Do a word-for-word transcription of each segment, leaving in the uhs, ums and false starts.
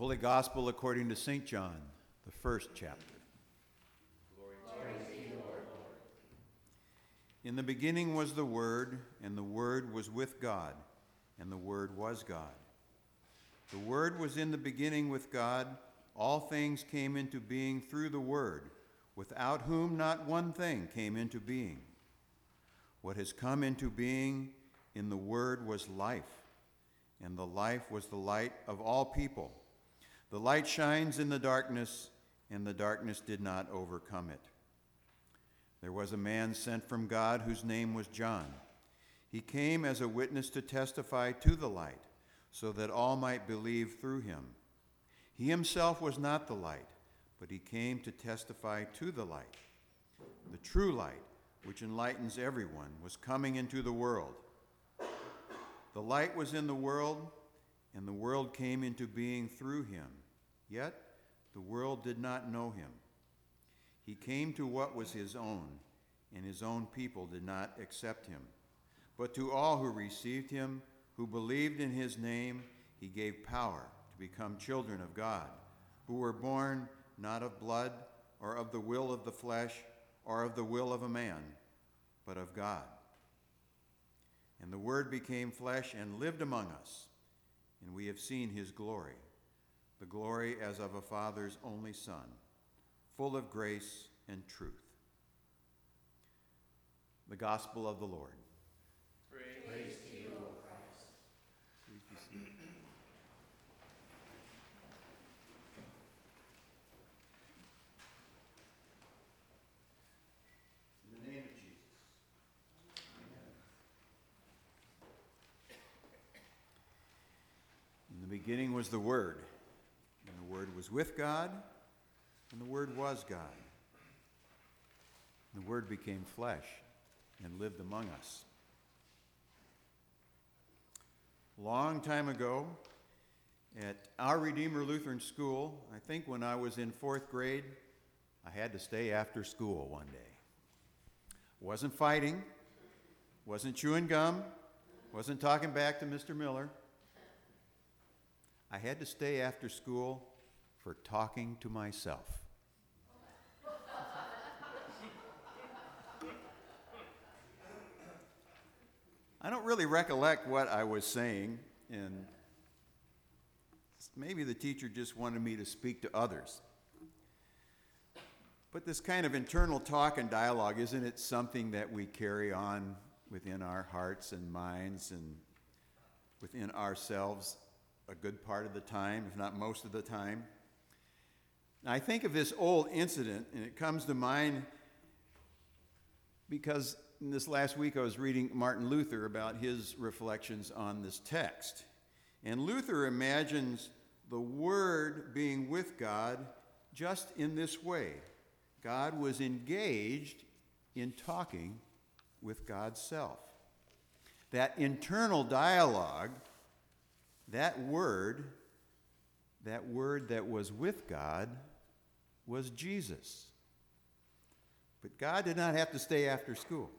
Holy Gospel according to Saint John, the first chapter. Glory to you, Lord. In the beginning was the Word, and the Word was with God, and the Word was God. The Word was in the beginning with God. All things came into being through the Word, without whom not one thing came into being. What has come into being in the Word was life, and the life was the light of all people. The light shines in the darkness, and the darkness did not overcome it. There was a man sent from God whose name was John. He came as a witness to testify to the light, so that all might believe through him. He himself was not the light, but he came to testify to the light. The true light, which enlightens everyone, was coming into the world. The light was in the world, and the world came into being through him. Yet the world did not know him. He came to what was his own, and his own people did not accept him. But to all who received him, who believed in his name, he gave power to become children of God, who were born not of blood, or of the will of the flesh, or of the will of a man, but of God. And the Word became flesh and lived among us, and we have seen his glory, the glory as of a Father's only Son, full of grace and truth. The Gospel of the Lord. Praise, Praise to you, O Christ. Please be seated. In the name of Jesus. Amen. In the beginning was the Word, and the Word was with God, and the Word was God. The Word became flesh and lived among us. A long time ago, at Our Redeemer Lutheran School, I think when I was in fourth grade, I had to stay after school one day. Wasn't fighting, wasn't chewing gum, wasn't talking back to Mister Miller. I had to stay after school for talking to myself. I don't really recollect what I was saying, and maybe the teacher just wanted me to speak to others. But this kind of internal talk and dialogue, isn't it something that we carry on within our hearts and minds and within ourselves a good part of the time, if not most of the time? Now, I think of this old incident, and it comes to mind because in this last week I was reading Martin Luther about his reflections on this text. And Luther imagines the Word being with God just in this way. God was engaged in talking with God's self. That internal dialogue, that word, that word that was with God was Jesus. But God did not have to stay after school.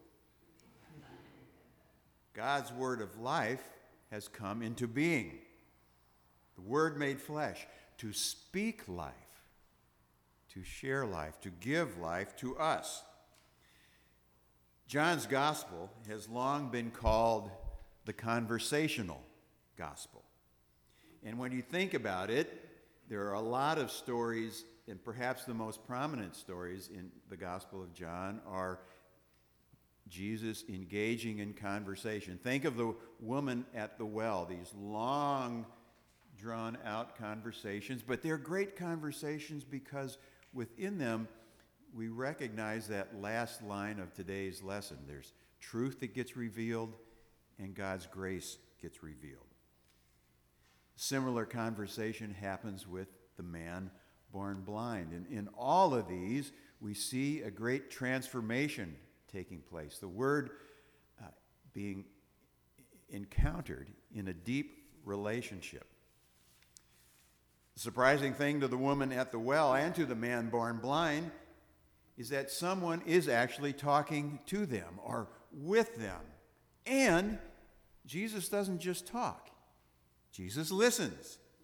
God's word of life has come into being. The Word made flesh to speak life, to share life, to give life to us. John's gospel has long been called the conversational gospel. And when you think about it, there are a lot of stories, and perhaps the most prominent stories in the Gospel of John are Jesus engaging in conversation. Think of the woman at the well, these long, drawn-out conversations, but they're great conversations because within them we recognize that last line of today's lesson. There's truth that gets revealed, and God's grace gets revealed. Similar conversation happens with the man born blind. And in all of these, we see a great transformation taking place. The Word uh, being encountered in a deep relationship. The surprising thing to the woman at the well and to the man born blind is that someone is actually talking to them or with them. And Jesus doesn't just talk. Jesus listens.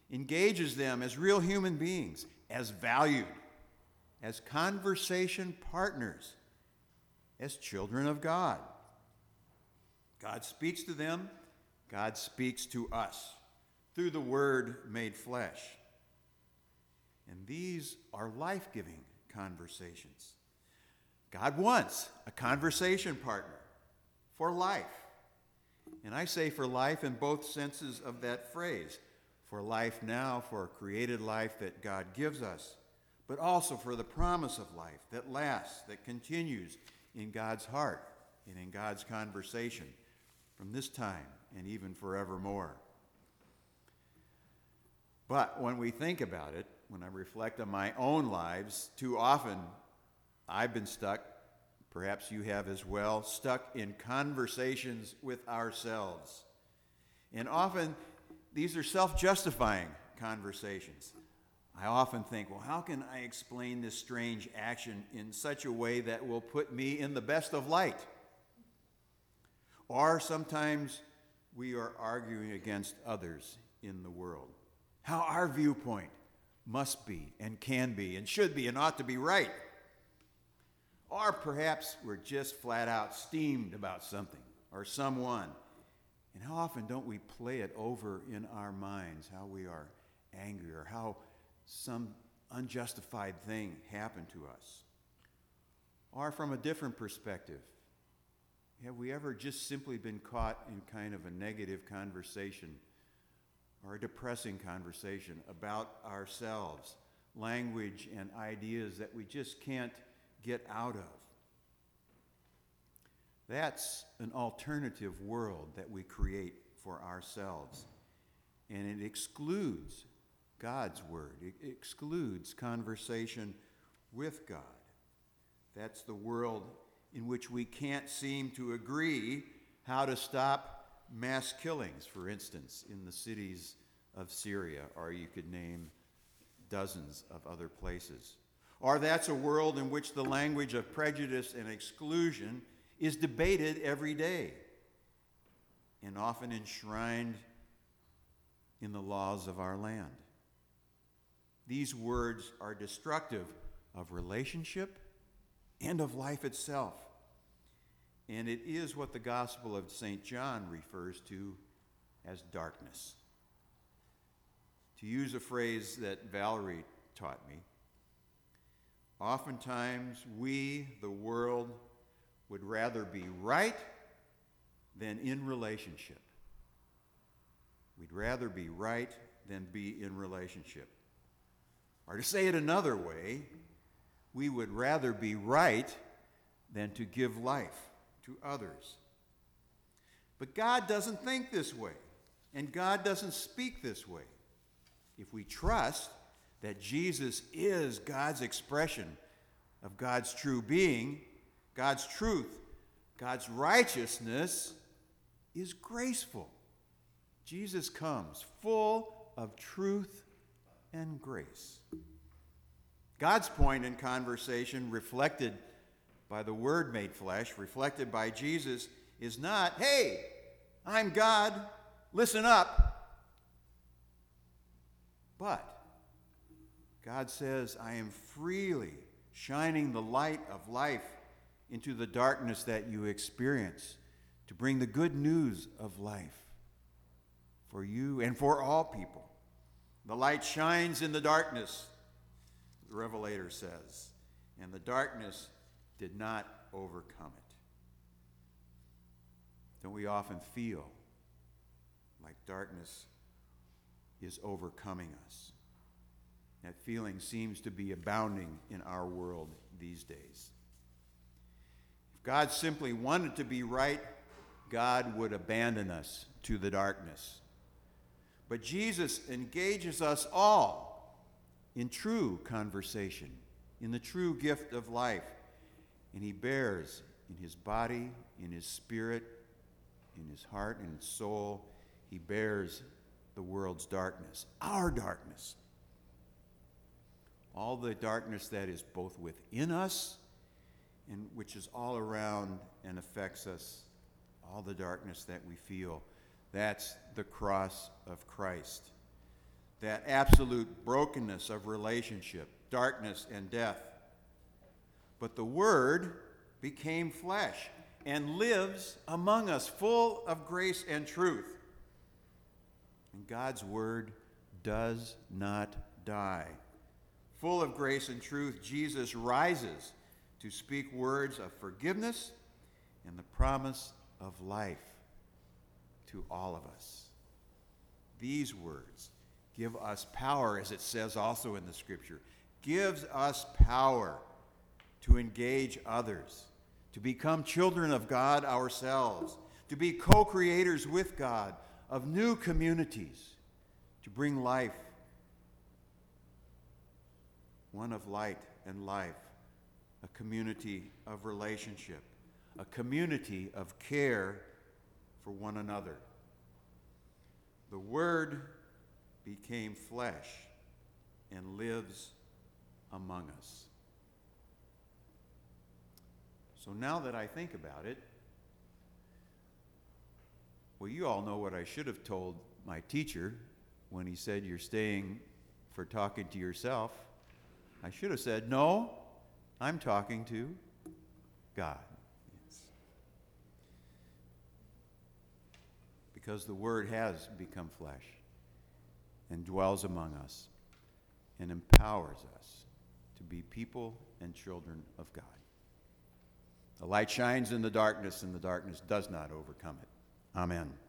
engages them as real human beings, as valued, as conversation partners, as children of God. God speaks to them. God speaks to us through the Word made flesh. And these are life-giving conversations. God wants a conversation partner for life. And I say for life in both senses of that phrase. For life now, for a created life that God gives us, but also for the promise of life that lasts, that continues in God's heart and in God's conversation from this time and even forevermore. But when we think about it, when I reflect on my own lives, too often I've been stuck, perhaps you have as well, stuck in conversations with ourselves. And often these are self-justifying conversations. I often think, well, how can I explain this strange action in such a way that will put me in the best of light? Or sometimes we are arguing against others in the world. How our viewpoint must be and can be and should be and ought to be right. Or perhaps we're just flat out steamed about something or someone. And how often don't we play it over in our minds, how we are angry or how some unjustified thing happened to us? Or from a different perspective, have we ever just simply been caught in kind of a negative conversation or a depressing conversation about ourselves, language and ideas that we just can't get out of? That's an alternative world that we create for ourselves. And it excludes God's word. It excludes conversation with God. That's the world in which we can't seem to agree how to stop mass killings, for instance, in the cities of Syria, or you could name dozens of other places. Or that's a world in which the language of prejudice and exclusion is debated every day and often enshrined in the laws of our land. These words are destructive of relationship and of life itself. And it is what the Gospel of Saint John refers to as darkness. To use a phrase that Valerie taught me, oftentimes we, the world, would rather be right than in relationship. We'd rather be right than be in relationship. Or to say it another way, we would rather be right than to give life to others. But God doesn't think this way, and God doesn't speak this way. If we trust that Jesus is God's expression of God's true being, God's truth, God's righteousness is graceful. Jesus comes full of truth and grace. God's point in conversation, reflected by the Word made flesh, reflected by Jesus, is not, hey, I'm God, listen up. But God says, I am freely shining the light of life into the darkness that you experience to bring the good news of life for you and for all people. The light shines in the darkness, the Revelator says, and the darkness did not overcome it. Don't we often feel like darkness is overcoming us? That feeling seems to be abounding in our world these days. If God simply wanted to be right, God would abandon us to the darkness. But Jesus engages us all in true conversation, in the true gift of life. And he bears in his body, in his spirit, in his heart, and his soul, he bears the world's darkness, our darkness. All the darkness that is both within us and which is all around and affects us, all the darkness that we feel. That's the cross of Christ. that absolute brokenness of relationship, darkness and death. But the Word became flesh and lives among us, full of grace and truth. And God's Word does not die. Full of grace and truth, Jesus rises to speak words of forgiveness and the promise of life to all of us. These words give us power, as it says also in the Scripture, gives us power to engage others, to become children of God ourselves, to be co-creators with God of new communities, to bring life, one of light and life, a community of relationship, a community of care for one another. The Word became flesh and lives among us. So now that I think about it, well, you all know what I should have told my teacher when he said, "You're staying for talking to yourself." I should have said, "No, I'm talking to God." Yes. Because the Word has become flesh and dwells among us and empowers us to be people and children of God. The light shines in the darkness, and the darkness does not overcome it. Amen.